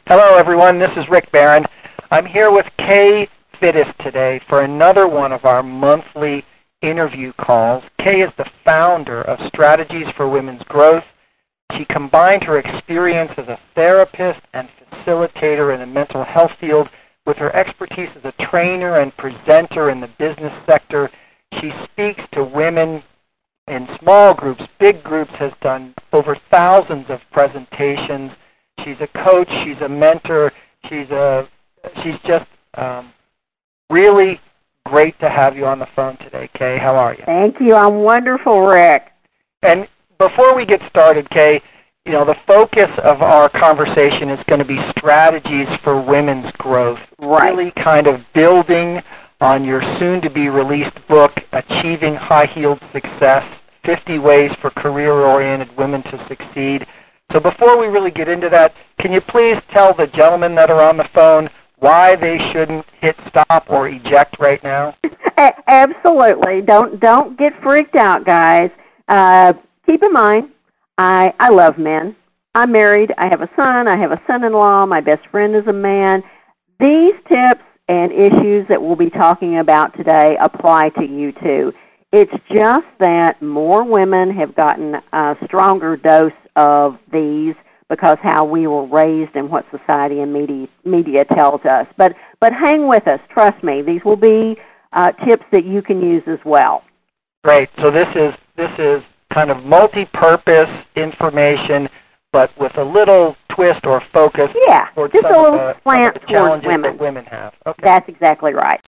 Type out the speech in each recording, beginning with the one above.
Hello, everyone. This is Rick Barron. I'm here with Kay Fittis today for another one of our monthly interview calls. Kay is the founder of Strategies for Women's Growth. She combined her experience as a therapist and facilitator in the mental health field with her expertise as a trainer and presenter in the business sector. She speaks to women in small groups, big groups, has done over thousands of presentations. She's a coach, she's a mentor, she's just really great to have you on the phone today, Kay. How are you? Thank you. I'm wonderful, Rick. And before we get started, Kay, you know, the focus of our conversation is going to be strategies for women's growth. Right. Really kind of building on your soon-to-be-released book, Achieving High-Heeled Success, 50 Ways for Career-Oriented Women to Succeed. So before we really get into that, can you please tell the gentlemen that are on the phone why they shouldn't hit stop or eject right now? Absolutely. Don't get freaked out, guys. Keep in mind, I love men. I'm married. I have a son. I have a son-in-law. My best friend is a man. These tips and issues that we'll be talking about today apply to you too. It's just that more women have gotten a stronger dose of these because how we were raised and what society and media tells us. But hang with us. Trust me. These will be tips that you can use as well. Great. So this is kind of multi-purpose information, but with a little twist or focus. Yeah, towards just some a little of the slant towards challenges women. that women have. Okay. That's exactly right.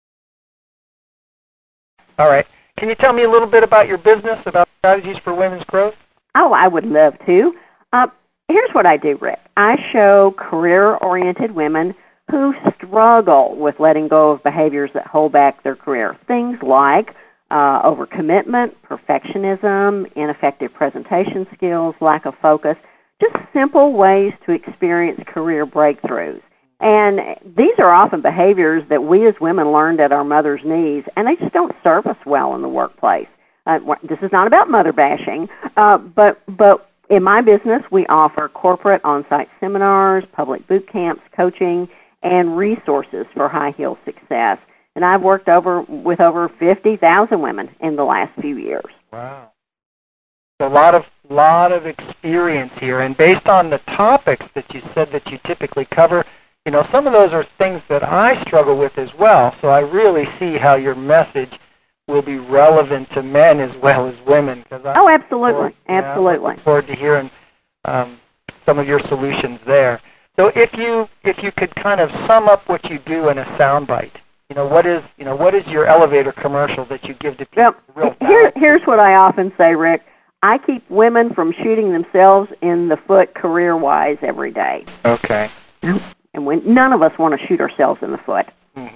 All right. Can you tell me a little bit about your business, about Strategies for Women's Growth? Oh, I would love to. Here's what I do, Rick. I show career-oriented women who struggle with letting go of behaviors that hold back their career. Things like overcommitment, perfectionism, ineffective presentation skills, lack of focus, just simple ways to experience career breakthroughs. And these are often behaviors that we as women learned at our mother's knees, and they just don't serve us well in the workplace. This is not about mother bashing, but in my business, we offer corporate on-site seminars, public boot camps, coaching, and resources for high-heel success. And I've worked with over 50,000 women in the last few years. Wow. A lot of experience here. And based on the topics that you said that you typically cover, you know, some of those are things that I struggle with as well. So I really see how your message will be relevant to men as well as women. Absolutely. Absolutely. I'm looking forward to hearing some of your solutions there. So if you could kind of sum up what you do in a soundbite, what is your elevator commercial that you give to people? Well, here's what I often say, Rick. I keep women from shooting themselves in the foot career-wise every day. Okay. And none of us want to shoot ourselves in the foot. Mm-hmm.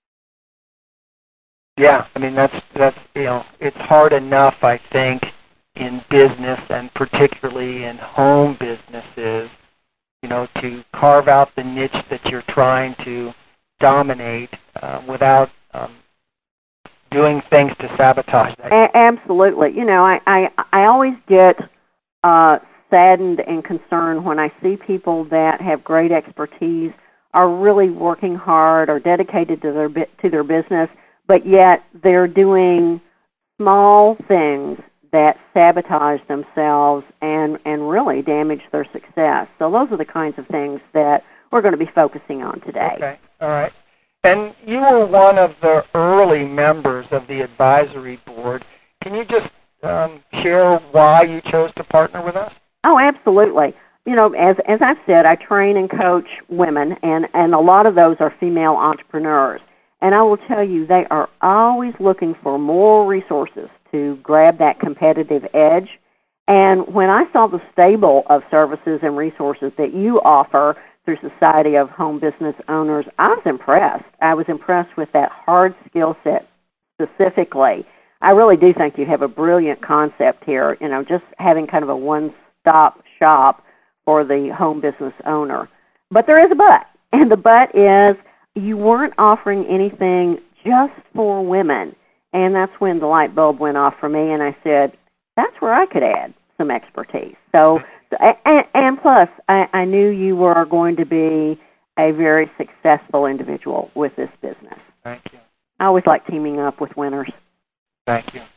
Yeah, I mean that's it's hard enough, I think, in business and particularly in home businesses, to carve out the niche that you're trying to dominate without doing things to sabotage that. Absolutely. I always get saddened and concerned when I see people that have great expertise, are really working hard, are dedicated to their business, but yet they're doing small things that sabotage themselves and really damage their success. So those are the kinds of things that we're going to be focusing on today. Okay. All right. And you were one of the early members of the advisory board. Can you just share why you chose to partner with us? Oh, absolutely. As I've said, I train and coach women, and a lot of those are female entrepreneurs. And I will tell you, they are always looking for more resources to grab that competitive edge. And when I saw the stable of services and resources that you offer through Society of Home Business Owners, I was impressed. I was impressed with that hard skill set specifically. I really do think you have a brilliant concept here, just having kind of a one-stop shop for the home business owner. But there is a but, and the but is you weren't offering anything just for women. And that's when the light bulb went off for me, and I said, that's where I could add some expertise. So, and plus, I knew you were going to be a very successful individual with this business. Thank you. I always like teaming up with winners. Thank you.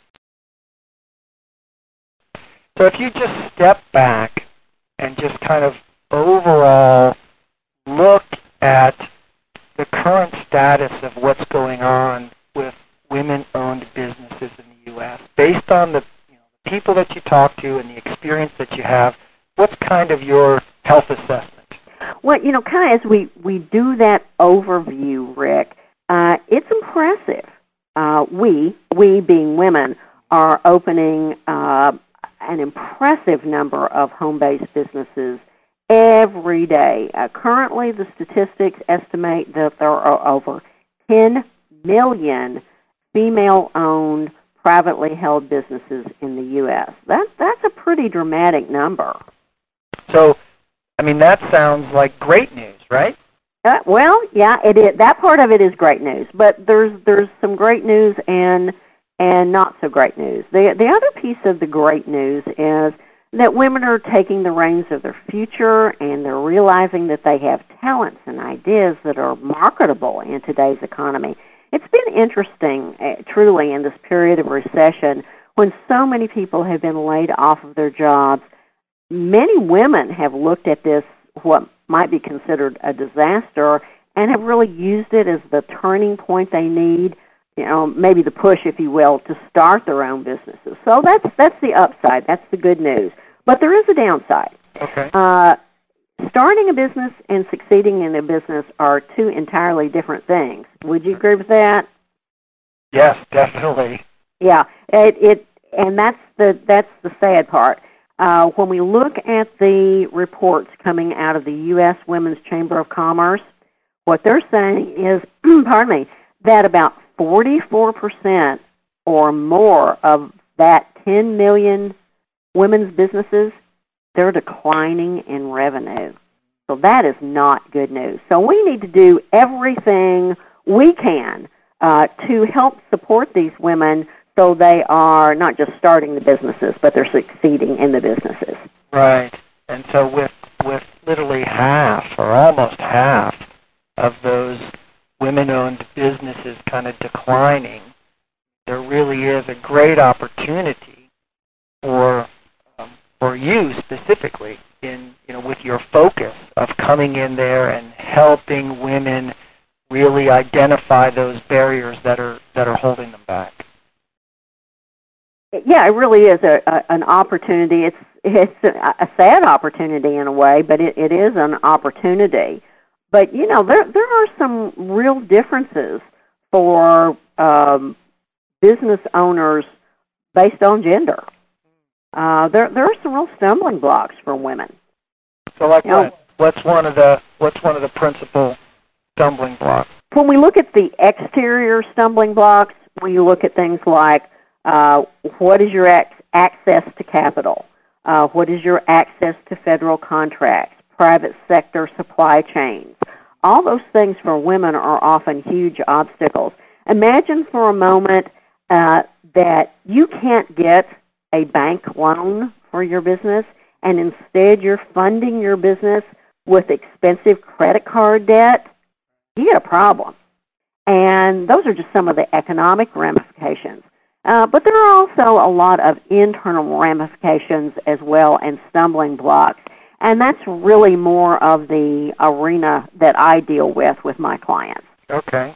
So if you just step back and just kind of overall look at the current status of what's going on with women-owned businesses in the U.S., based on the people that you talk to and the experience that you have, what's kind of your health assessment? Well, kind of as we do that overview, Rick, it's impressive. We being women, are opening an impressive number of home-based businesses every day. Currently, the statistics estimate that there are over 10 million female-owned, privately held businesses in the U.S. That's a pretty dramatic number. So, that sounds like great news, right? Well, yeah, it is. That part of it is great news, but there's some great news and not so great news. The other piece of the great news is that women are taking the reins of their future, and they're realizing that they have talents and ideas that are marketable in today's economy. It's been interesting, truly, in this period of recession when so many people have been laid off of their jobs. Many women have looked at this, what might be considered a disaster, and have really used it as the turning point they need, maybe the push, if you will, to start their own businesses. So that's the upside. That's the good news. But there is a downside. Okay. Starting a business and succeeding in a business are two entirely different things. Would you agree with that? Yes, definitely. Yeah, and that's the sad part. When we look at the reports coming out of the U.S. Women's Chamber of Commerce, what they're saying is, pardon me, that about 44% or more of that 10 million women's businesses, they're declining in revenue. So that is not good news. So we need to do everything we can to help support these women so they are not just starting the businesses, but they're succeeding in the businesses. Right. And so with literally half or almost half of those women-owned businesses kind of declining, there really is a great opportunity for you specifically in with your focus of coming in there and helping women really identify those barriers that are holding them back. Yeah, it really is an opportunity. It's a sad opportunity in a way, but it is an opportunity. But there are some real differences for business owners based on gender. There are some real stumbling blocks for women. So, like what? What's one of the principal stumbling blocks? When we look at the exterior stumbling blocks, when you look at things like what is your access to capital, what is your access to federal contracts, private sector supply chains, all those things for women are often huge obstacles. Imagine for a moment that you can't get a bank loan for your business, and instead you're funding your business with expensive credit card debt. You get a problem. And those are just some of the economic ramifications. But there are also a lot of internal ramifications as well and stumbling blocks. And that's really more of the arena that I deal with my clients. Okay.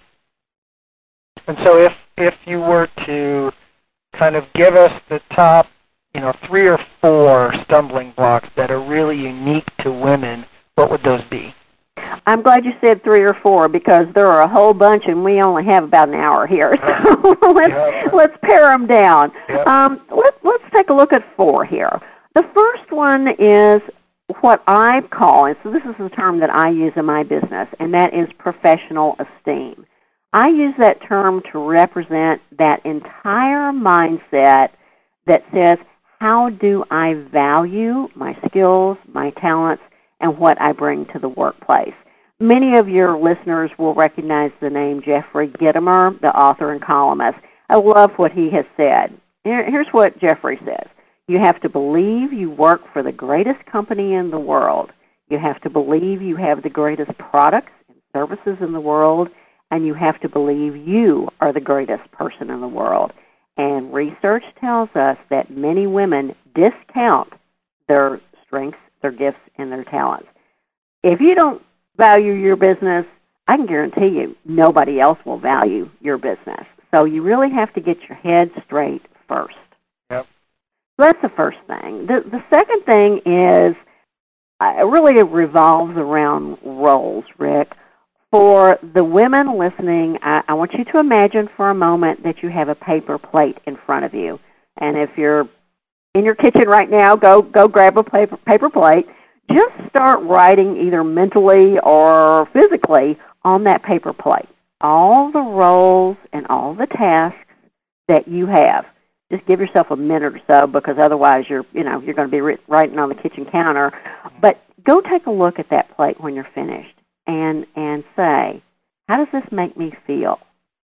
And so if you were to kind of give us the top, 3 or 4 stumbling blocks that are really unique to women, what would those be? I'm glad you said 3 or 4 because there are a whole bunch, and we only have about an hour here. So let's pare them down. Yep. Let's take a look at 4 here. The first one is what I call, and so this is the term that I use in my business, and that is professional esteem. I use that term to represent that entire mindset that says, how do I value my skills, my talents, and what I bring to the workplace? Many of your listeners will recognize the name Jeffrey Gitomer, the author and columnist. I love what he has said. Here's what Jeffrey says. You have to believe you work for the greatest company in the world. You have to believe you have the greatest products services in the world, and you have to believe you are the greatest person in the world. And research tells us that many women discount their strengths, their gifts, and their talents. If you don't value your business, I can guarantee you nobody else will value your business. So you really have to get your head straight first. Yep. So that's the first thing. The second thing is really it revolves around roles, Rick. For the women listening, I want you to imagine for a moment that you have a paper plate in front of you. And if you're in your kitchen right now, go grab a paper plate. Just start writing either mentally or physically on that paper plate all the roles and all the tasks that you have. Just give yourself a minute or so, because otherwise you're going to be writing on the kitchen counter. But go take a look at that plate when you're finished and say, how does this make me feel?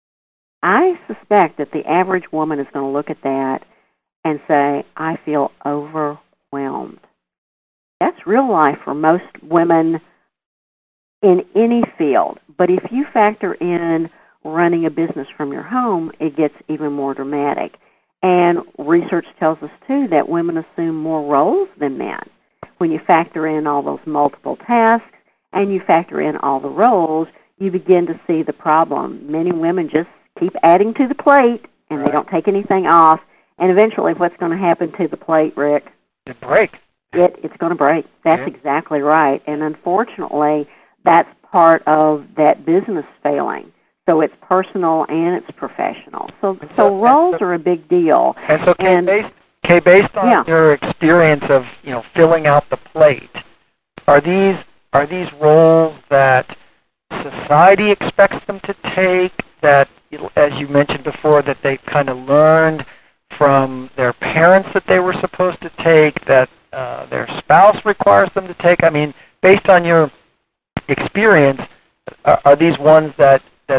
I suspect that the average woman is going to look at that and say, I feel overwhelmed. That's real life for most women in any field. But if you factor in running a business from your home, it gets even more dramatic. And research tells us, too, that women assume more roles than men. When you factor in all those multiple tasks and you factor in all the roles, you begin to see the problem. Many women just keep adding to the plate, and they don't take anything off. And eventually what's going to happen to the plate, Rick? It breaks. It's going to break. That's exactly right. And unfortunately, that's part of that business failing. So it's personal and it's professional. So roles are a big deal. And so, Kay, based on your experience of filling out the plate, are these roles that society expects them to take? That, as you mentioned before, that they've kind of learned from their parents that they were supposed to take? That their spouse requires them to take? I mean, based on your experience, are these ones that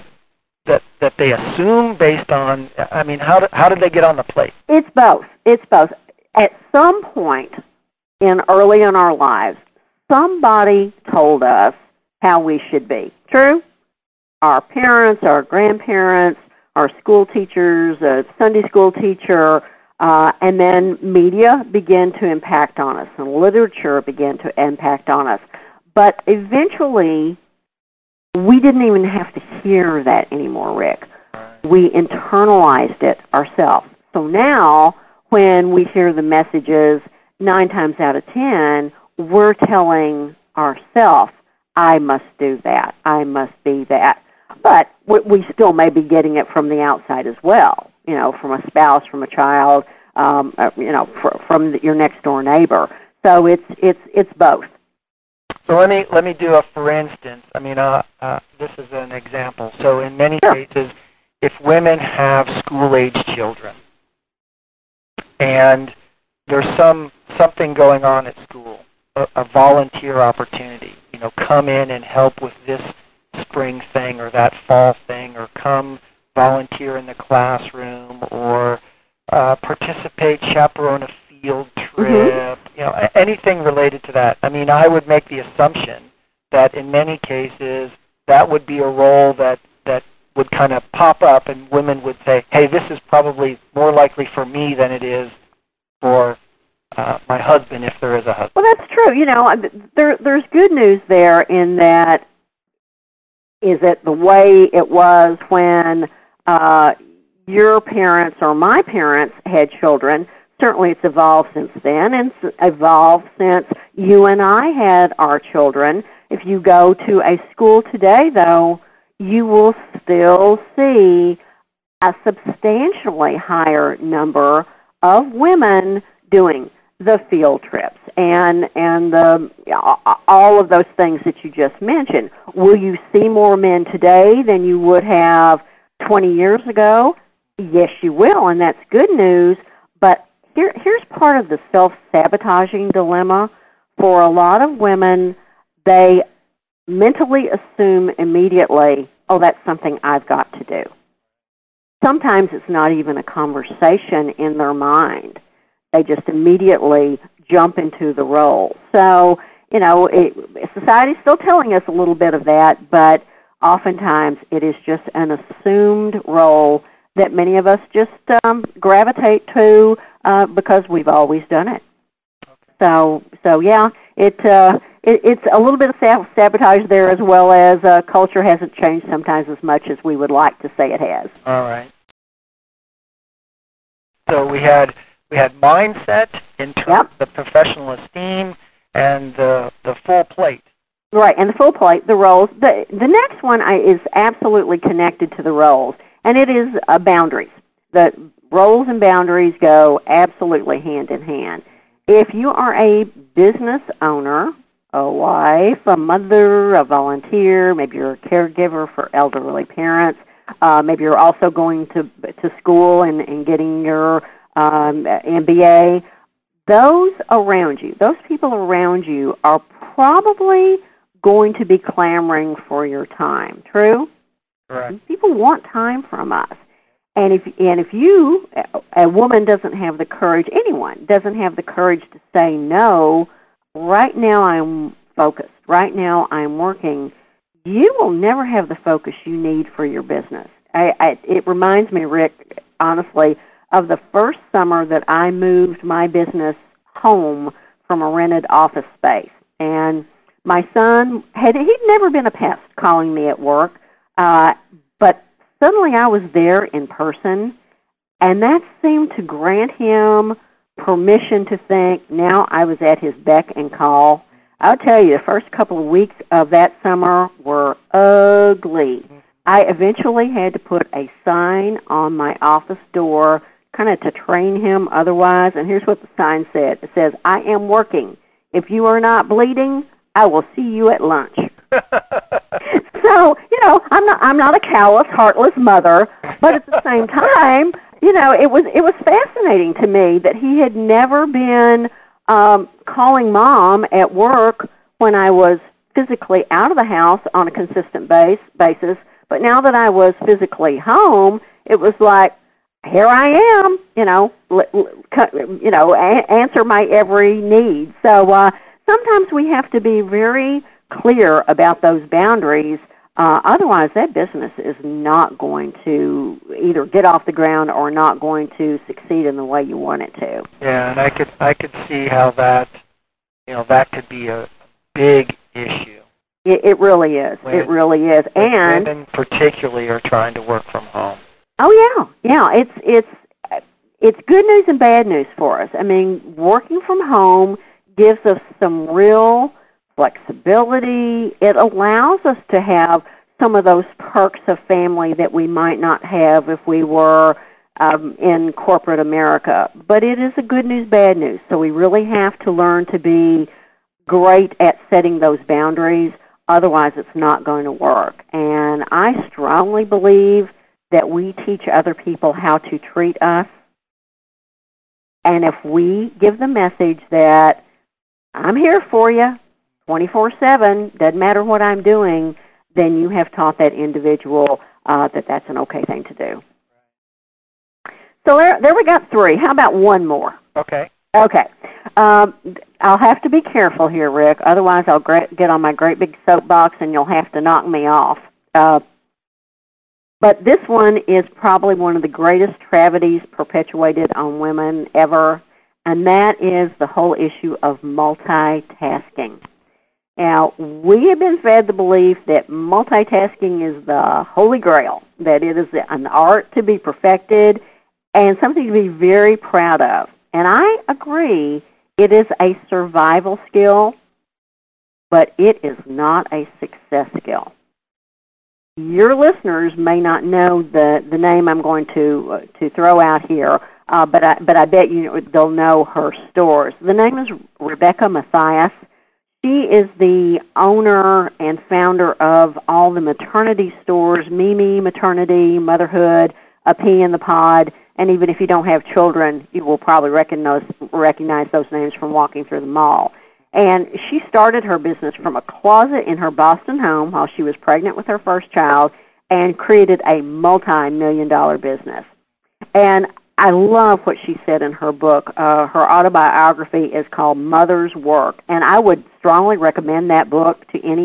they assume based on? I mean, how did they get on the plate? It's both. At some point early in our lives, somebody told us how we should be. True? Our parents, our grandparents, our school teachers, a Sunday school teacher, and then media began to impact on us, and literature began to impact on us. But eventually, we didn't even have to hear that anymore, Rick. We internalized it ourselves. So now, when we hear the messages, 9 times out of 10, we're telling ourselves, I must do that, I must be that. But we still may be getting it from the outside as well, from a spouse, from a child, from your next door neighbor. So it's both. So let me do a for instance. I mean, this is an example. So in many cases, if women have school-age children and there's something going on at school, a volunteer opportunity, come in and help with this spring thing or that fall thing, or come volunteer in the classroom, or participate, chaperone a field trip, anything related to that. I mean, I would make the assumption that in many cases that would be a role that would kind of pop up, and women would say, hey, this is probably more likely for me than it is for my husband, if there is a husband. Well, that's true. There's good news there in that, is it the way it was when your parents or my parents had children? Certainly it's evolved since then, and it's evolved since you and I had our children. If you go to a school today, though, you will still see a substantially higher number of women doing the field trips and all of those things that you just mentioned. Will you see more men today than you would have 20 years ago? Yes, you will, and that's good news. But here's part of the self-sabotaging dilemma. For a lot of women, they mentally assume immediately, oh, that's something I've got to do. Sometimes it's not even a conversation in their mind. They just immediately jump into the role. So, society's still telling us a little bit of that, but oftentimes it is just an assumed role that many of us just gravitate to because we've always done it. So yeah, it's a little bit of self-sabotage there, as well as culture hasn't changed sometimes as much as we would like to say it has. All right. So we had mindset in terms of the professional esteem and the full plate. Right, and the full plate, the roles. The next one is absolutely connected to the roles, and it is boundaries. The roles and boundaries go absolutely hand in hand. If you are a business owner, a wife, a mother, a volunteer, maybe you're a caregiver for elderly parents, maybe you're also going to school and getting your MBA, those around you, those people around you are probably going to be clamoring for your time. True? Correct. People want time from us. And if you, a woman, doesn't have the courage, anyone doesn't have the courage to say no, right now I'm focused, right now I'm working, you will never have the focus you need for your business. It reminds me, Rick, honestly, of the first summer that I moved my business home from a rented office space. And my son, he'd never been a pest calling me at work, but suddenly I was there in person, and that seemed to grant him permission to think now I was at his beck and call. I'll tell you, the first couple of weeks of that summer were ugly. I eventually had to put a sign on my office door kind of to train him otherwise, and here's what the sign said. It says, "I am working. If you are not bleeding, I will see you at lunch." So, I'm not a callous, heartless mother, but at the same time, it was fascinating to me that he had never been calling Mom at work when I was physically out of the house on a consistent basis, but now that I was physically home, it was like, here I am, answer my every need. So sometimes we have to be very clear about those boundaries. Otherwise, that business is not going to either get off the ground or not going to succeed in the way you want it to. Yeah, and I could see how that could be a big issue. It really is. It really is. And women particularly are trying to work from home. Oh yeah. It's good news and bad news for us. I mean, working from home gives us some real flexibility. It allows us to have some of those perks of family that we might not have if we were in corporate America. But it is a good news, bad news. So we really have to learn to be great at setting those boundaries. Otherwise, it's not going to work. And I strongly believe that we teach other people how to treat us. And if we give the message that I'm here for you 24/7, doesn't matter what I'm doing, then you have taught that individual that that's an okay thing to do. So there we got 3. How about one more? Okay. Okay. I'll have to be careful here, Rick. Otherwise, I'll get on my great big soapbox and you'll have to knock me off. But this one is probably one of the greatest tragedies perpetuated on women ever, and that is the whole issue of multitasking. Now, we have been fed the belief that multitasking is the holy grail, that it is an art to be perfected and something to be very proud of. And I agree, it is a survival skill, but it is not a success skill. Your listeners may not know the name I'm going to throw out here, but I bet they'll know her stores. The name is Rebecca Mathias. She is the owner and founder of all the maternity stores, Mimi Maternity, Motherhood, A Pea in the Pod, and even if you don't have children, you will probably recognize those names from walking through the mall. And she started her business from a closet in her Boston home while she was pregnant with her first child and created a multi-million-dollar business. And I love what she said in her book. Her autobiography is called Mother's Work, and I would strongly recommend that book to any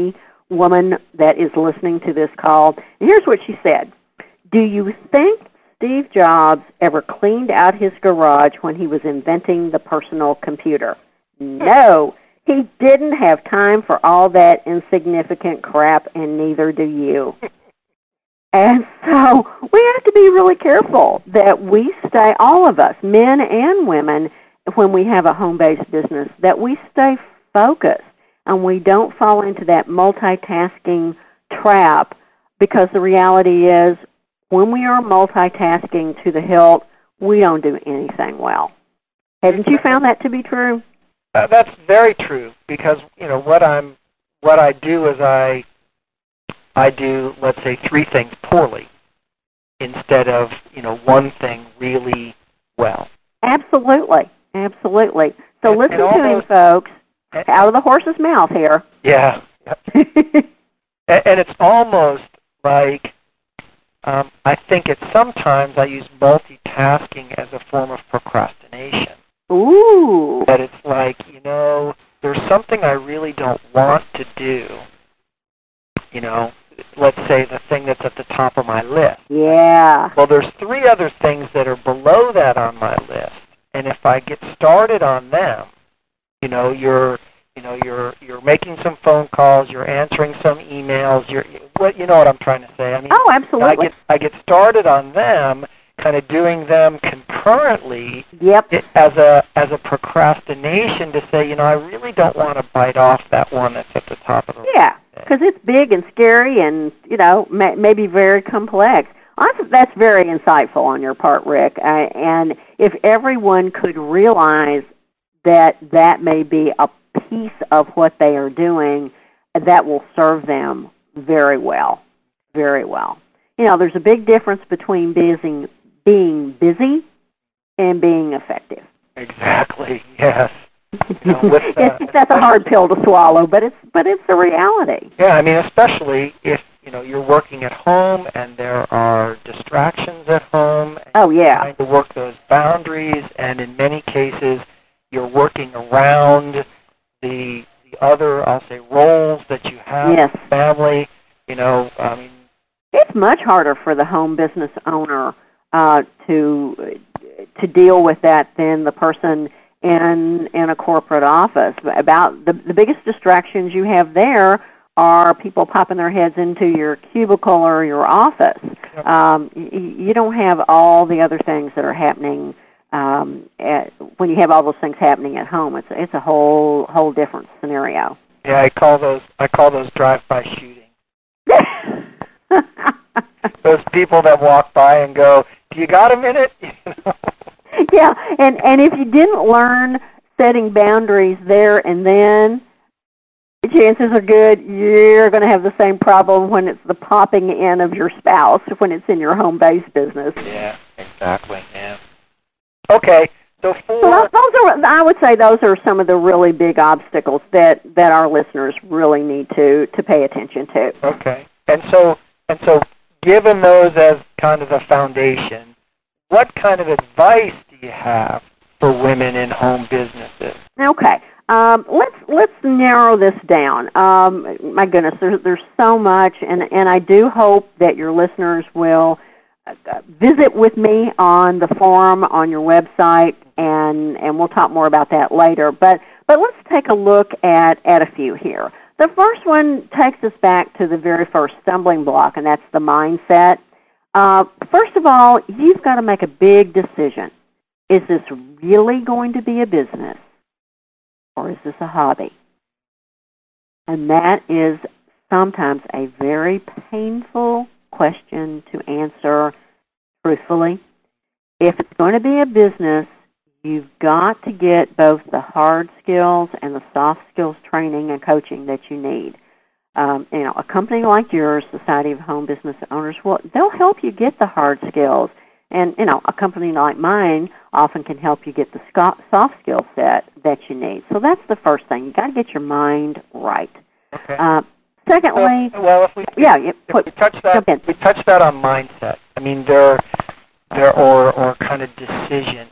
woman that is listening to this call. And here's what she said. Do you think Steve Jobs ever cleaned out his garage when he was inventing the personal computer? No, he didn't have time for all that insignificant crap, and neither do you. And so we have to be really careful that we stay, all of us, men and women, when we have a home-based business, that we stay focused and we don't fall into that multitasking trap, because the reality is when we are multitasking to the hilt, we don't do anything well. Haven't you found that to be true? That's very true, because what I do is I do, let's say, 3 things poorly instead of one thing really well. Absolutely. So listen to him, folks. Out of the horse's mouth here. Yeah. And it's almost like I think sometimes I use multitasking as a form of procrastination. Ooh. That it's like, there's something I really don't want to do. Let's say the thing that's at the top of my list. Yeah. Well, there's 3 other things that are below that on my list. And if I get started on them, you're making some phone calls, you're answering some emails, you know what I'm trying to say. I mean, oh, absolutely. I get started on them, kind of doing them concurrently. Yep. As a procrastination to say, I really don't want to bite off that one that's at the top of the list. Yeah, because it's big and scary and, maybe very complex. That's very insightful on your part, Rick. And if everyone could realize that may be a piece of what they are doing, that will serve them very well, very well. There's a big difference between being busy and being effective. Exactly. Yes. That's a hard pill to swallow, but it's the reality. Yeah, I mean, especially if you're working at home and there are distractions at home. And oh yeah. Trying to work those boundaries, and in many cases, you're working around the other, I'll say, roles that you have yes. in the family. I mean, it's much harder for the home business owner to deal with that than the person in a corporate office. About the biggest distractions you have there are people popping their heads into your cubicle or your office. You don't have all the other things that are happening when you have all those things happening at home. It's a whole different scenario. Yeah, I call those drive-by shooting. Those people that walk by and go, "Do you got a minute?" Yeah, and if you didn't learn setting boundaries there and then, the chances are good you're going to have the same problem when it's the popping in of your spouse, when it's in your home-based business. Yeah, exactly. Yeah. Okay, so I would say those are some of the really big obstacles that our listeners really need to pay attention to. Okay, and so given those as kind of the foundation, what kind of advice do you have for women in home businesses? Okay. Let's narrow this down. My goodness, there's so much, and I do hope that your listeners will visit with me on the forum on your website, and we'll talk more about that later. But let's take a look at a few here. The first one takes us back to the very first stumbling block, and that's the mindset. First of all, you've got to make a big decision. Is this really going to be a business, or is this a hobby? And that is sometimes a very painful question to answer truthfully. If it's going to be a business, you've got to get both the hard skills and the soft skills training and coaching that you need. A company like yours, Society of Home Business Owners, they'll help you get the hard skills. And, a company like mine often can help you get the soft skill set that you need. So that's the first thing. You've got to get your mind right. Okay. Secondly, if we touch that on mindset. I mean, there or kind of decision.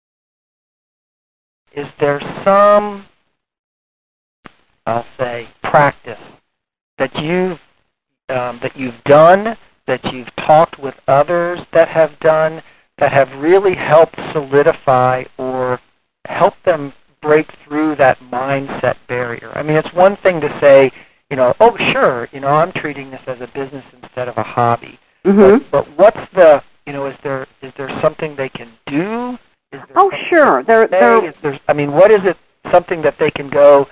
Is there some, I'll say, practice you've done, that you've talked with others that have done, that have really helped solidify or help them break through that mindset barrier? I mean, it's one thing to say, oh, sure, I'm treating this as a business instead of a hobby. Mm-hmm. But what's the, is there something they can do? Oh, sure. What is it, something that they can go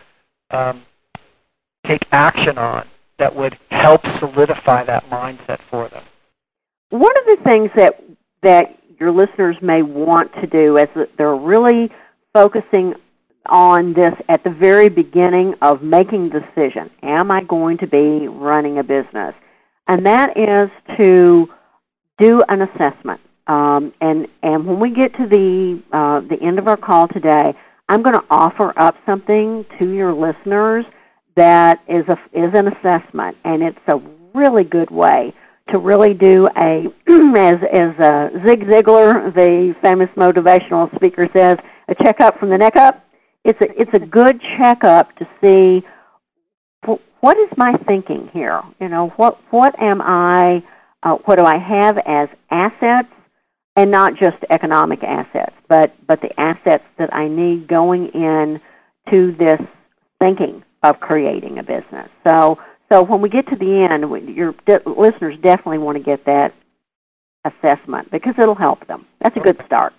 take action on that would help solidify that mindset for them? One of the things that your listeners may want to do is that they're really focusing on this at the very beginning of making the decision. Am I going to be running a business? And that is to do an assessment. And when we get to the end of our call today, I'm going to offer up something to your listeners that is an assessment, and it's a really good way to really do as Zig Ziglar, the famous motivational speaker, says, a checkup from the neck up. It's a good checkup to see what is my thinking here. What am I? What do I have as assets, and not just economic assets, but the assets that I need going in to this thinking of creating a business. So when we get to the end, your listeners definitely want to get that assessment because it'll help them. That's a good start.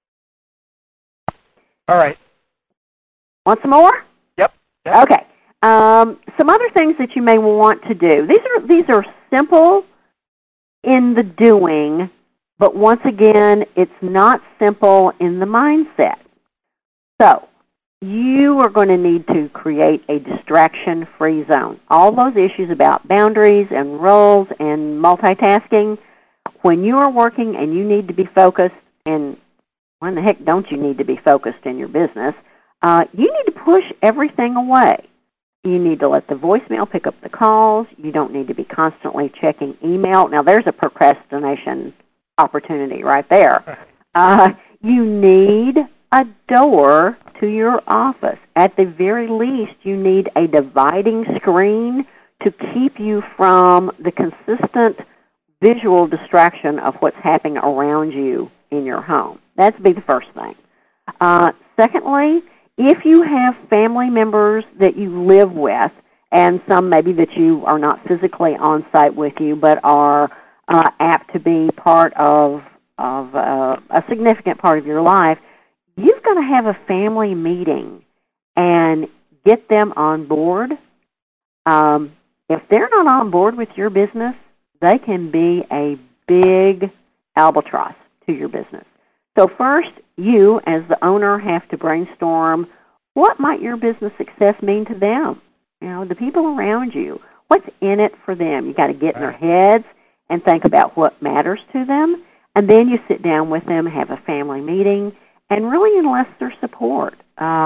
All right. Want some more? Yep. Okay. Some other things that you may want to do. These are simple in the doing, but once again, it's not simple in the mindset. So you are going to need to create a distraction-free zone. All those issues about boundaries and roles and multitasking, when you are working and you need to be focused, and when the heck don't you need to be focused in your business, you need to push everything away. You need to let the voicemail pick up the calls. You don't need to be constantly checking email. Now, there's a procrastination opportunity right there. You need a door to your office. At the very least, you need a dividing screen to keep you from the consistent visual distraction of what's happening around you in your home. That'd be the first thing. Secondly, if you have family members that you live with, and some maybe that you are not physically on site with you, but are apt to be part of a significant part of your life, you've got to have a family meeting and get them on board. If they're not on board with your business, they can be a big albatross to your business. So first, you as the owner have to brainstorm, what might your business success mean to them? The people around you. What's in it for them? You got to get in their heads and think about what matters to them, and then you sit down with them, have a family meeting, and really enlist their support.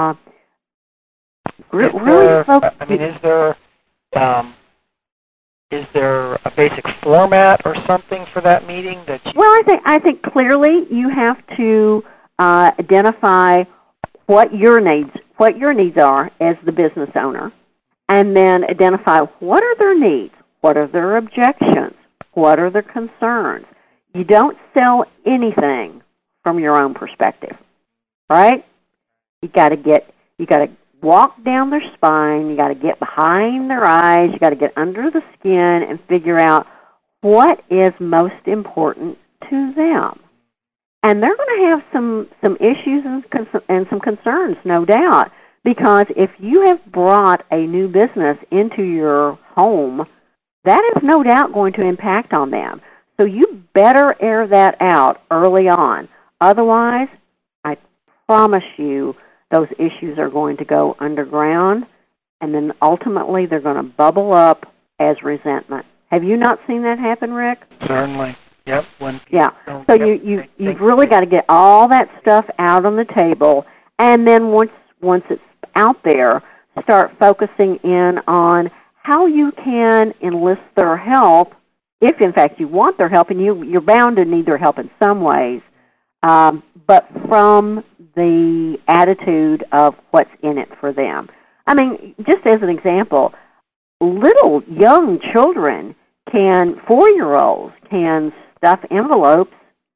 Is there a basic format or something for that meeting that you... Well, I think clearly you have to identify what your needs are as the business owner, and then identify what are their needs, what are their objections, what are their concerns. You don't sell anything from your own perspective, right? You got to walk down their spine. You got to get behind their eyes. You got to get under the skin and figure out what is most important to them. And they're going to have some issues and some concerns, no doubt, because if you have brought a new business into your home, that is no doubt going to impact on them. So you better air that out early on. Otherwise, I promise you, those issues are going to go underground, and then ultimately they're going to bubble up as resentment. Have you not seen that happen, Rick? Certainly. Yep. So you've really got to get all that stuff out on the table, and then once it's out there, start focusing in on how you can enlist their help, if in fact you want their help, and you're bound to need their help in some ways, but from the attitude of what's in it for them. I mean, just as an example, little young children 4-year-olds can stuff envelopes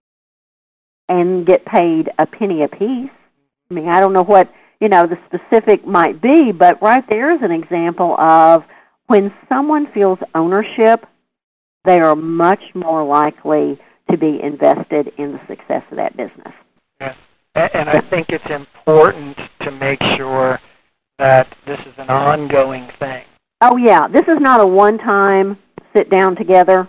and get paid a penny apiece. I mean, I don't know what, the specific might be, but right there is an example of when someone feels ownership, they are much more likely to be invested in the success of that business. Yeah. And I think it's important to make sure that this is an ongoing thing. Oh, yeah. This is not a one-time sit down together.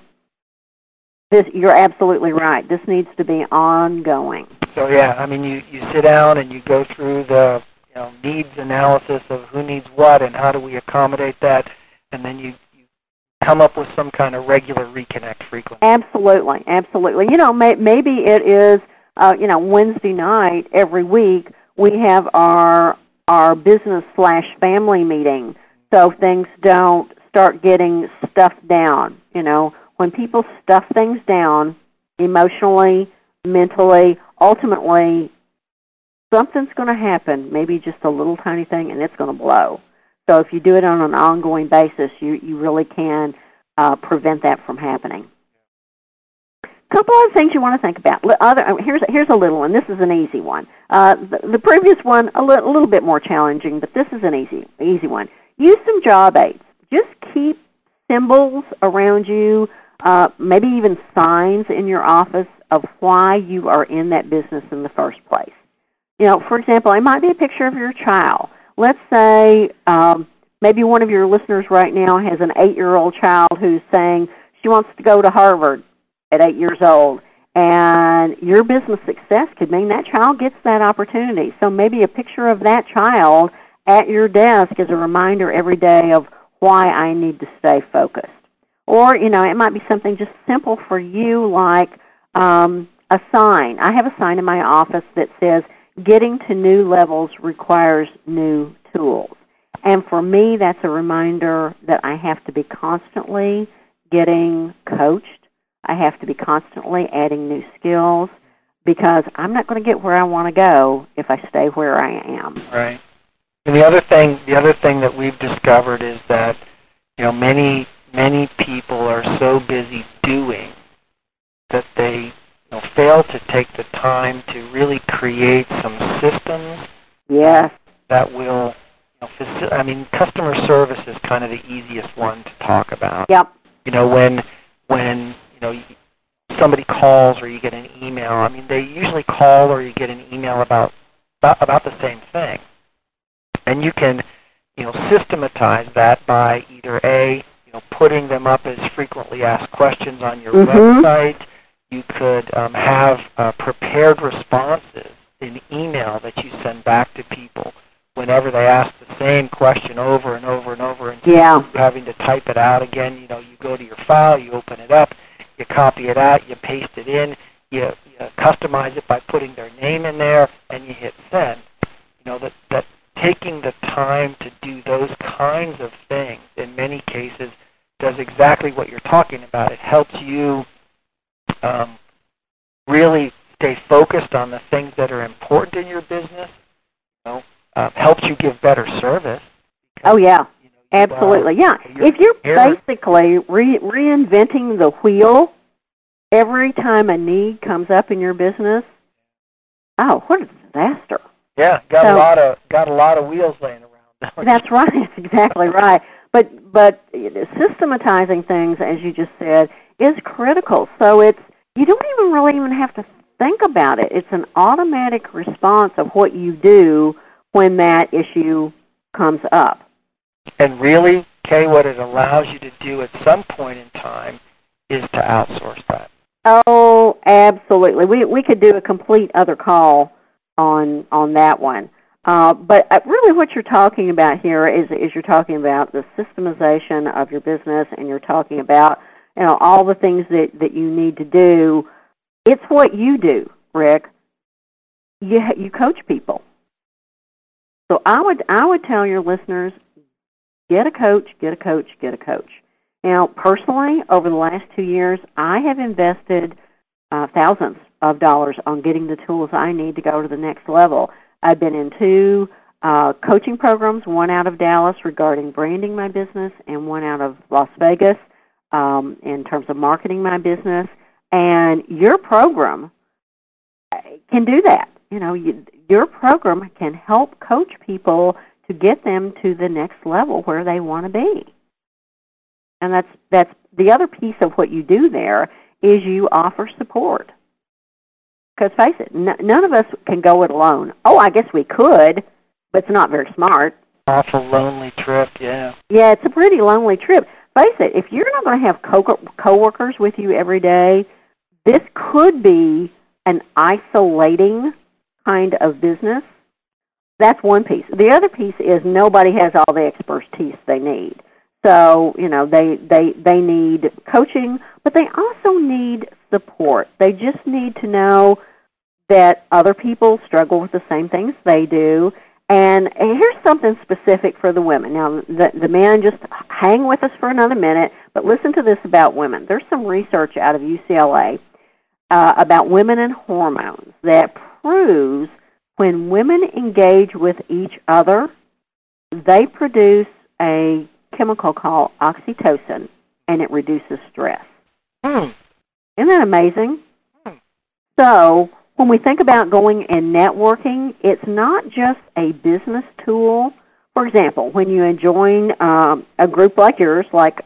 You're absolutely right. This needs to be ongoing. So, yeah, I mean, you sit down and you go through the needs analysis of who needs what and how do we accommodate that, and then you come up with some kind of regular reconnect frequency. Absolutely, absolutely. Maybe it is, Wednesday night every week we have our business/family meeting, so things don't start getting stuffed down. When people stuff things down emotionally, mentally, ultimately, something's going to happen, maybe just a little tiny thing, and it's going to blow. So if you do it on an ongoing basis, you really can prevent that from happening. A couple of things you want to think about. Here's a little one. This is an easy one. The previous one, a little bit more challenging, but this is an easy one. Use some job aids. Just keep symbols around you, maybe even signs in your office of why you are in that business in the first place. For example, it might be a picture of your child. Let's say maybe one of your listeners right now has an 8-year-old child who's saying she wants to go to Harvard at 8 years old, and your business success could mean that child gets that opportunity. So maybe a picture of that child at your desk is a reminder every day of why I need to stay focused. Or, it might be something just simple for you like a sign. I have a sign in my office that says, "Getting to new levels requires new tools." And for me, that's a reminder that I have to be constantly getting coached. I have to be constantly adding new skills because I'm not going to get where I want to go if I stay where I am. Right. And the other thing that we've discovered is that many people are so busy doing that they fail to take the time to really create some systems. Yes. That will customer service is kind of the easiest one to talk about. Yep. When somebody calls or you get an email, they usually call or you get an email about the same thing. And you can, systematize that by either putting them up as frequently asked questions on your website. You could have prepared responses in email that you send back to people whenever they ask the same question over and over and over, and having to type it out again. You go to your file, you open it up, you copy it out, you paste it in, you customize it by putting their name in there, and you hit send. That taking the time to do those kinds of things in many cases does exactly what you're talking about. It helps you really stay focused on the things that are important in your business. Helps you give better service. Oh, yeah. Absolutely. If you're basically reinventing the wheel every time a need comes up in your business, what a disaster. Yeah, got a lot of wheels laying around. That's right. That's exactly right. But systematizing things, as you just said, is critical. So you don't even have to think about it. It's an automatic response of what you do when that issue comes up. And really, Kay, what it allows you to do at some point in time is to outsource that. Oh, absolutely. We could do a complete other call on that one. But really what you're talking about here is you're talking about the systemization of your business, and you're talking about all the things that you need to do. It's what you do, Rick. You coach people. So I would tell your listeners, get a coach, get a coach, get a coach. Now, personally, over the last 2 years, I have invested thousands of dollars on getting the tools I need to go to the next level. I've been in 2 coaching programs, one out of Dallas regarding branding my business and one out of Las Vegas in terms of marketing my business. And your program can do that. Your program can help coach people to get them to the next level where they want to be. And that's the other piece of what you do there is you offer support. Because face it, none of us can go it alone. Oh, I guess we could, but it's not very smart. Awful lonely trip, yeah. Yeah, it's a pretty lonely trip. Face it, if you're not going to have coworkers with you every day, this could be an isolating kind of business. That's one piece. The other piece is nobody has all the expertise they need. So, they need coaching, but they also need support. They just need to know that other people struggle with the same things they do. And here's something specific for the women. Now, the men, just hang with us for another minute, but listen to this about women. There's some research out of UCLA about women and hormones that proves when women engage with each other, they produce a chemical called oxytocin, and it reduces stress. Isn't that amazing? So when we think about going and networking, it's not just a business tool. For example, when you join a group like yours, like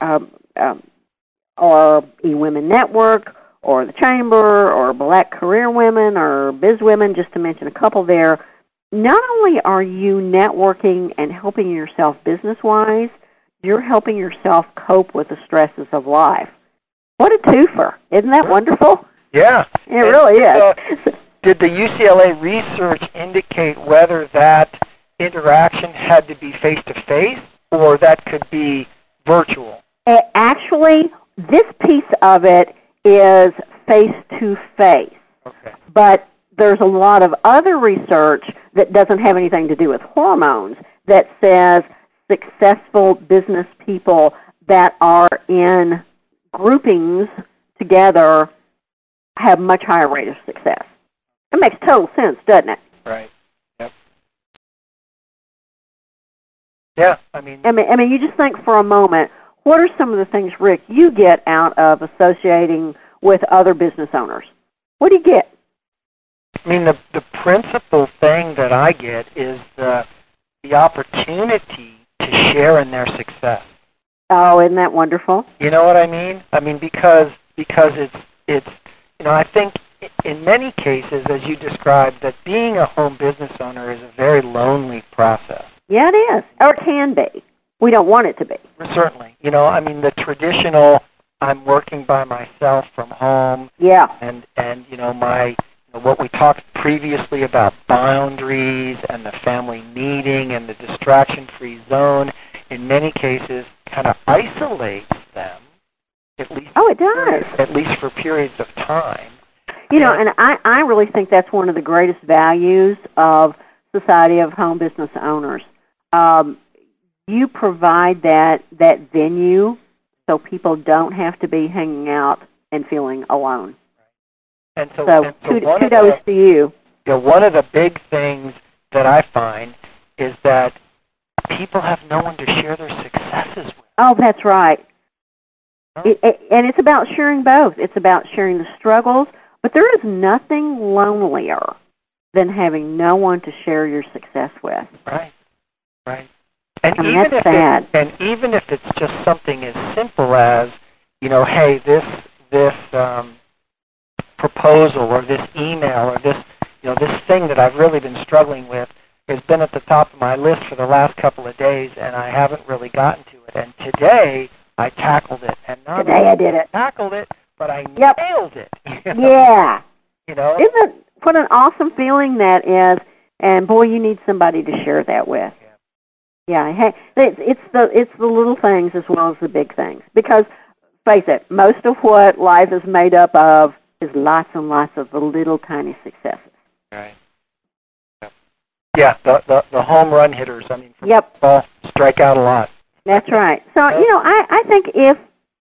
or eWomen Network, or the Chamber, or Black Career Women, or Biz Women, just to mention a couple there, not only are you networking and helping yourself business-wise, you're helping yourself cope with the stresses of life. What a twofer. Isn't that wonderful? Yeah. It really is. Did the UCLA research indicate whether that interaction had to be face-to-face or that could be virtual? Actually, this piece of it is face-to-face. Okay. But there's a lot of other research that doesn't have anything to do with hormones that says successful business people that are in groupings together have much higher rate of success. It makes total sense, doesn't it? Right. Yep. Yeah, I mean, you just think for a moment, what are some of the things, Rick, you get out of associating with other business owners? What do you get? I mean, the principal thing that I get is the opportunity to share in their success. Oh, isn't that wonderful? You know what I mean? I mean, because it's I think in many cases, as you described, that being a home business owner is a very lonely process. Yeah, it is, or it can be. We don't want it to be. Certainly. The traditional, I'm working by myself from home. Yeah. And what we talked previously about boundaries and the family meeting and the distraction-free zone, in many cases, kind of isolates them. At least. Oh, it does. At least for periods of time. And I really think that's one of the greatest values of Society of Home Business Owners. You provide that venue so people don't have to be hanging out and feeling alone. And so kudos to you. One of the big things that I find is that people have no one to share their successes with. Oh, that's right. And it's about sharing both. It's about sharing the struggles, but there is nothing lonelier than having no one to share your success with. Right. And that's sad. Even if it's just something as simple as, hey, this proposal or this email or this thing that I've really been struggling with has been at the top of my list for the last couple of days, and I haven't really gotten to it. And today I tackled it, and not today I did it. Tackled it, but I nailed it. Yeah. Isn't what an awesome feeling that is? And boy, you need somebody to share that with. Yeah. Hey, it's the little things as well as the big things. Because face it, most of what life is made up of is lots and lots of the little tiny successes. Right. Yeah, the home run hitters. I mean, football strike out a lot. That's right. So I think if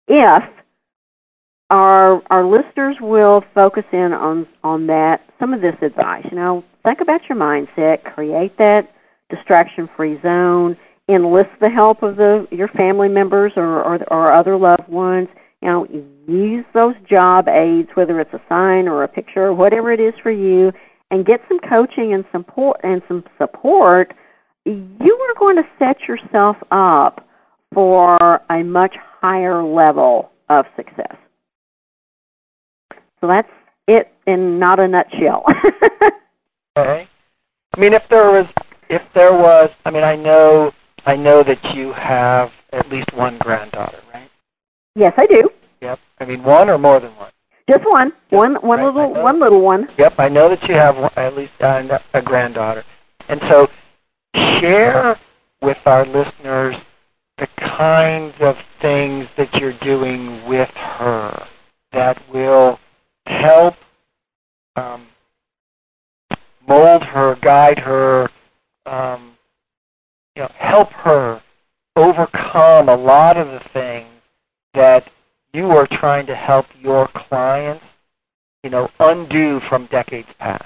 our listeners will focus in on that, some of this advice. Think about your mindset, create that distraction-free zone. Enlist the help of your family members or other loved ones. Use those job aids, whether it's a sign or a picture or whatever it is for you, and get some coaching and some support. You are going to set yourself up for a much higher level of success. So that's it in not a nutshell. Okay. I mean, if there was, I mean, I know that you have at least one granddaughter, right? Yes, I do. Yep. I mean, one or more than one? Just one. Yep. One little one. Yep. I know that you have at least a granddaughter, and so share with our listeners the kinds of things that you're doing with her that will help mold her, guide her, help her overcome a lot of the things that you are trying to help your clients, undo from decades past.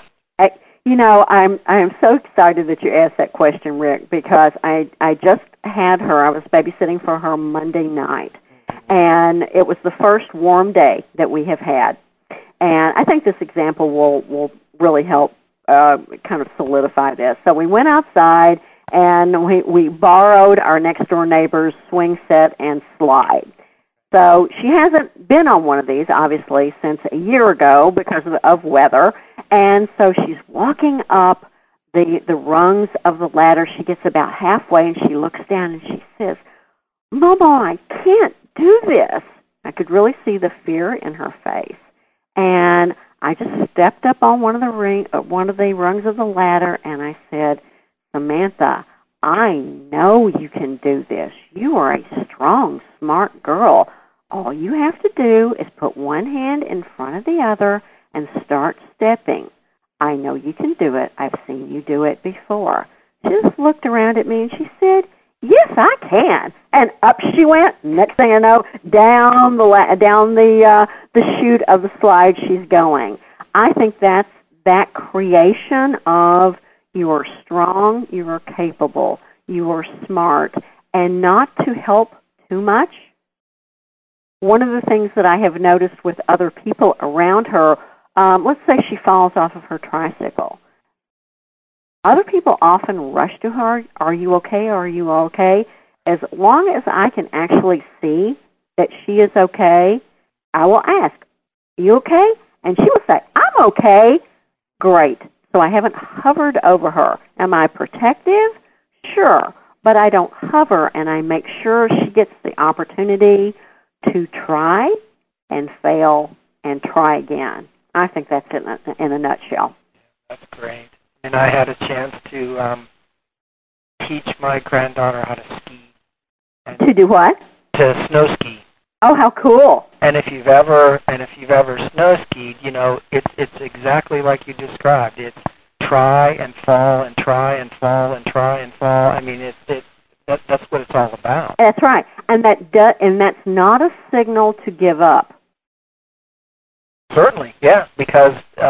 I'm so excited that you asked that question, Rick, because I just had her. I was babysitting for her Monday night, and it was the first warm day that we have had. And I think this example will really help kind of solidify this. So we went outside, and we borrowed our next-door neighbor's swing set and slide. So she hasn't been on one of these, obviously, since a year ago because of weather. And so she's walking up the rungs of the ladder. She gets about halfway, and she looks down, and she says, "Mama, I can't do this." I could really see the fear in her face. And I just stepped up on one of the rungs of the ladder, and I said, "Samantha, I know you can do this. You are a strong, smart girl. All you have to do is put one hand in front of the other and start stepping. I know you can do it. I've seen you do it before." She just looked around at me and she said, "Yes, I can." And up she went. Next thing I know, down the chute of the slide she's going. I think that's that creation of you are strong, you are capable, you are smart, and not to help too much. One of the things that I have noticed with other people around her, let's say she falls off of her tricycle. Other people often rush to her, "Are you okay? Are you okay?" As long as I can actually see that she is okay, I will ask, "You okay?" And she will say, "I'm okay." Great. So I haven't hovered over her. Am I protective? Sure. But I don't hover, and I make sure she gets the opportunity to try and fail and try again. I think that's it in a nutshell. That's great. And I had a chance to teach my granddaughter how to ski. To do what? To snow ski. Oh, how cool! And if you've ever snow skied, it's exactly like you described. It's try and fall and try and fall and try and fall. I mean, that's what it's all about. That's right, and that's not a signal to give up. Certainly, yeah, because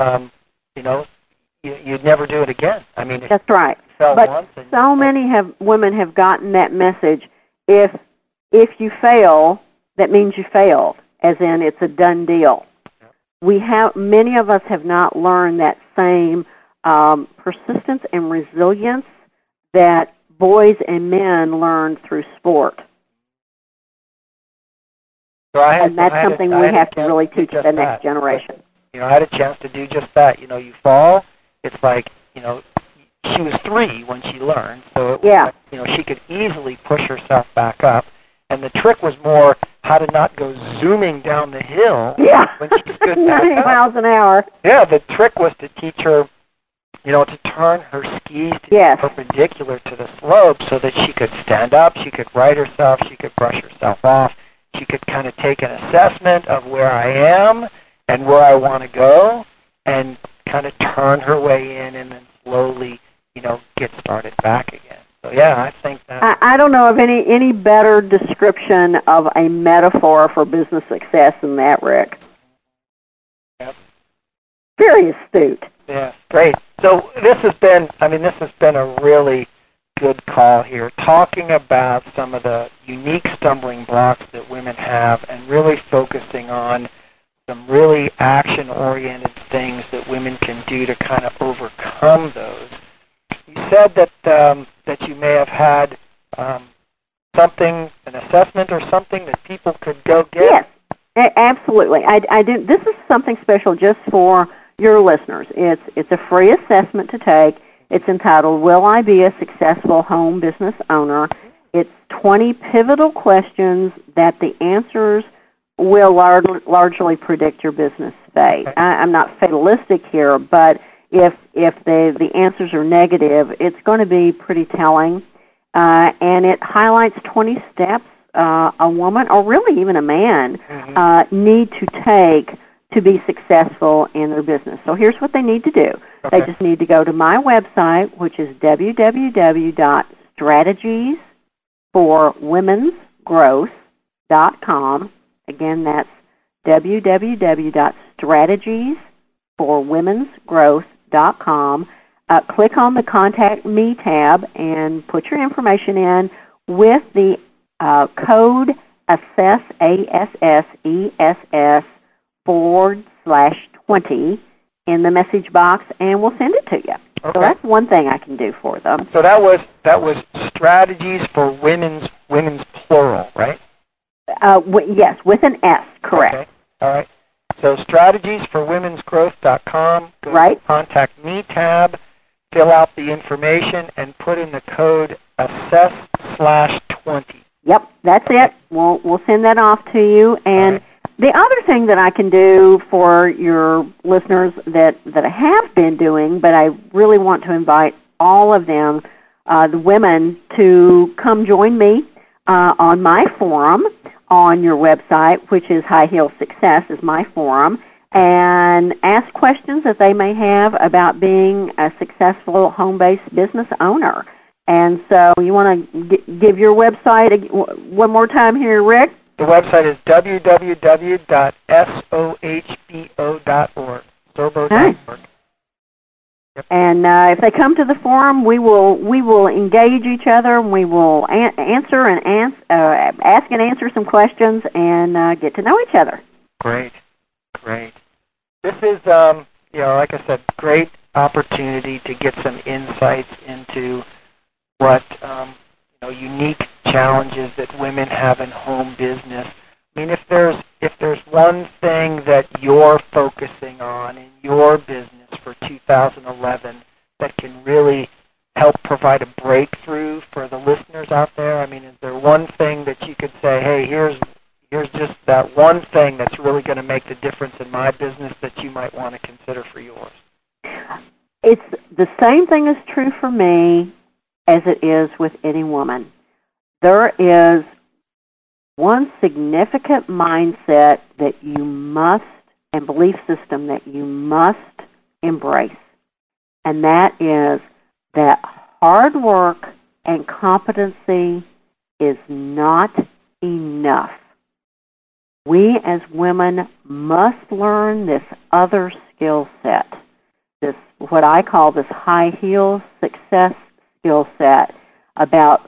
you'd never do it again. I mean, that's right. But so many women have gotten that message. If you fail, that means you failed, as in it's a done deal. Many of us have not learned that same persistence and resilience that boys and men learn through sport. So and that's something we have to really teach the next generation. I had a chance to do just that. You fall. It's like, she was 3 when she learned, so it was like, she could easily push herself back up. And the trick was more how to not go zooming down the hill when she stood back 90 miles an hour. Yeah, the trick was to teach her, to turn her skis to be perpendicular to the slope so that she could stand up, she could right herself, she could brush herself off, she could kind of take an assessment of where I am and where I want to go and kind of turn her way in and then slowly, get started back again. So, yeah, I think that... I don't know of any better description of a metaphor for business success than that, Rick. Yep. Very astute. Yeah, great. So this has been a really good call here, talking about some of the unique stumbling blocks that women have and really focusing on some really action-oriented things that women can do to kind of overcome those. You said that you may have had something, an assessment or something that people could go get? Yes, absolutely. I do. This is something special just for your listeners. It's a free assessment to take. It's entitled, Will I Be a Successful Home Business Owner? It's 20 pivotal questions that the answers will largely predict your business fate. I'm not fatalistic here, but if the answers are negative, it's going to be pretty telling. And it highlights 20 steps a woman, or really even a man, need to take to be successful in their business. So here's what they need to do. Okay. They just need to go to my website, which is www.strategiesforwomensgrowth.com. Again, that's www.strategiesforwomensgrowth.com. Click on the Contact Me tab and put your information in with the code ASSESS, ASSESS /20 in the message box, and we'll send it to you. Okay. So that's one thing I can do for them. So that was strategies for women's plural, right? Yes, with an S, correct. Okay. All right. So strategiesforwomensgrowth.com. Go Right. to the Contact Me tab, fill out the information, and put in the code ASSESS/20. Yep, that's it. We'll send that off to you. And the other thing that I can do for your listeners that I have been doing, but I really want to invite all of them, the women, to come join me on my forum on your website, which is High Heel Success is my forum, and ask questions that they may have about being a successful home-based business owner. And so you want to give your website one more time here, Rick? The website is www.sohbo.org. Sobo.org. Yep. And if they come to the forum, we will engage each other, and we will ask and answer some questions and get to know each other. Great. This is, like I said, great opportunity to get some insights into what unique challenges that women have in home business. I mean, if there's one thing that you're focusing on in your business for 2011 that can really help provide a breakthrough for the listeners out there, I mean, is there one thing that you could say, hey, here's just that one thing that's really going to make the difference in my business that you might want to consider for yours? It's the same thing is true for me as it is with any woman. There is one significant mindset that you must, and belief system that you must embrace, and that is that hard work and competency is not enough. We as women must learn this other skill set, this what I call this high heel success skill set, about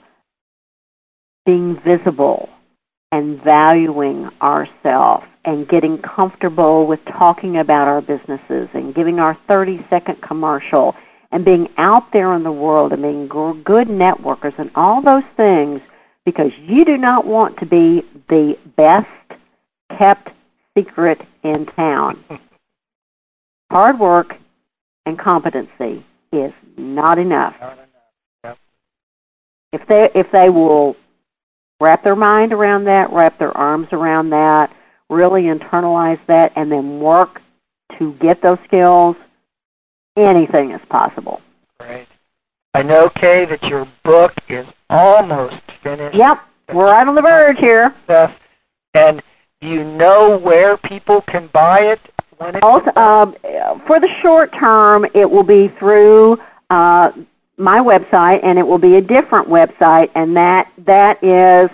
being visible and valuing ourselves and getting comfortable with talking about our businesses and giving our 30-second commercial and being out there in the world and being good networkers and all those things, because you do not want to be the best kept secret in town. Hard work and competency is not enough. Yep. If they will wrap their mind around that, wrap their arms around that, really internalize that, and then work to get those skills, anything is possible. Great. I know, Kay, that your book is almost finished. Yep, we're right on the verge here. And do you know where people can buy it? When for the short term, it will be through my website, and it will be a different website, and that is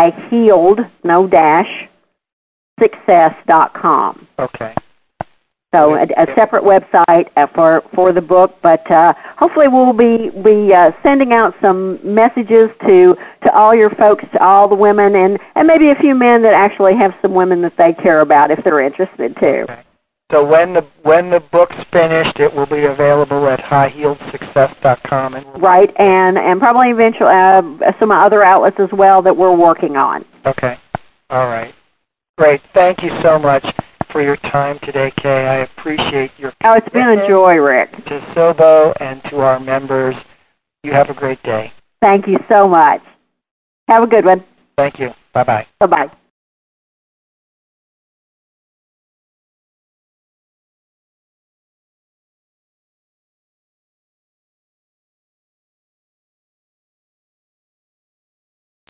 www.highheeled, no dash, success.com. Okay. So a separate website for the book, but hopefully we'll be sending out some messages to all your folks, to all the women, and maybe a few men that actually have some women that they care about if they're interested too. Okay. So when the book's finished, it will be available at highheeledsuccess.com. Right, and probably eventually some other outlets as well that we're working on. Okay. All right. Great. Thank you so much for your time today, Kay. I appreciate your Oh, it's been a joy, Rick. To SOBO and to our members, you have a great day. Thank you so much. Have a good one. Thank you. Bye-bye. Bye-bye.